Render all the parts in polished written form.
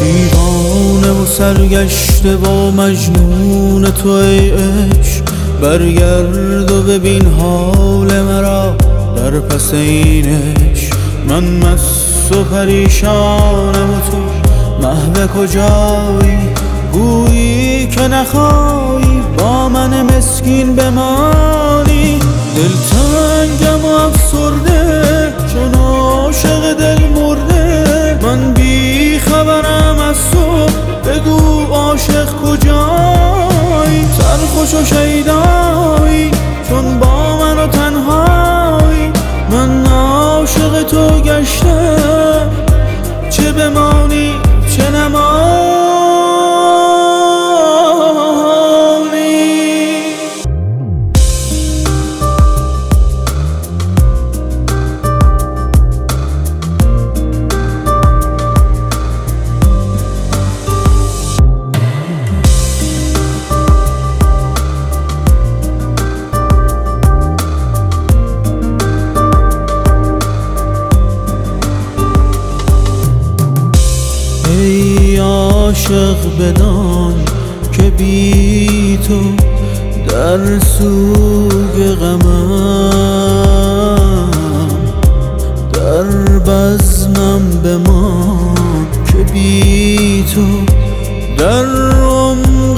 دیوانه و سرگشته و مجنون تو ای عشق، برگرد و ببین حال مرا در پس این عشق. من مست و پریشانم و تو محو کجایی، گویی که نخواهی با من مسکین بمانی. دلتنگم و افسرده چون عاشق دل مرده، من بی خبرم از تو، بگو عاشق کجایی. سرخوش و شیدایی چون با من و تنهایی، من عاشق تو گشتم چه بمانی چه نمانی. ای عاشق بدان که بی تو در سوگ غمم، در بزمم بمان که بی تو در عمق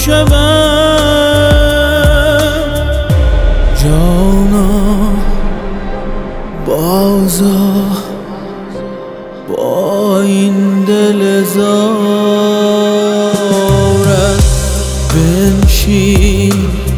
شبم. جانا بازا با این دل زارت بنشین